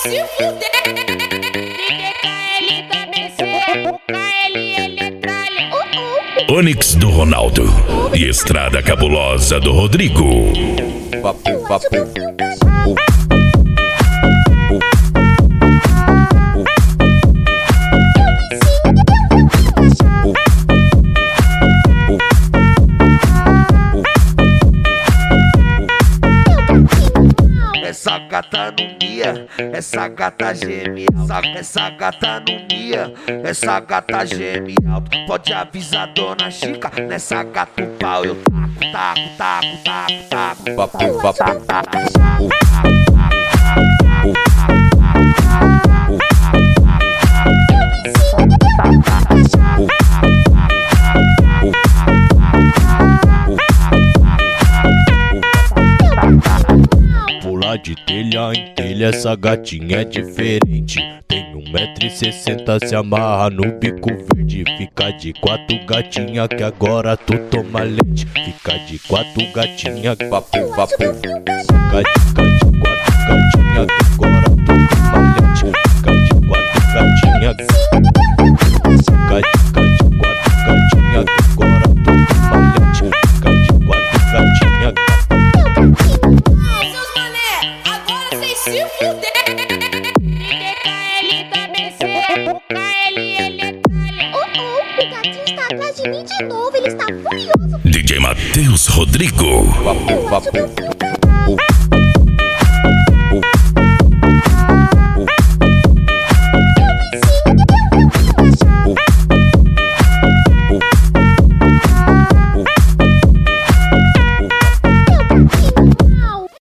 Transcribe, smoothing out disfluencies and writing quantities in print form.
se fuder. DKL da BC, o KL Eletralha. Onix do Ronaldo e Estrada Cabulosa do Rodrigo. Essa gata não mia, essa gata geme. Essa gata não mia, essa gata geme alto. Pode avisar Dona Chica, nessa gata o pau eu taco. Pular de telha em telha, essa gatinha é diferente. Tem 1,60 m, se amarra no bico verde. Fica de 4 gatinha que agora tu toma leite. Fica de 4 gatinha, papo. Fica de 4 gatinha que agora tu toma leite. Fica de 4 gatinha. Fica de 4 gatinha que agora tu toma leite. Fica de 4 gatinha. Se fuder. DKL da BC, o KL Eletralha. O gatinho está atrás de mim de novo, ele está furioso. DJ Matheus Rodrigo.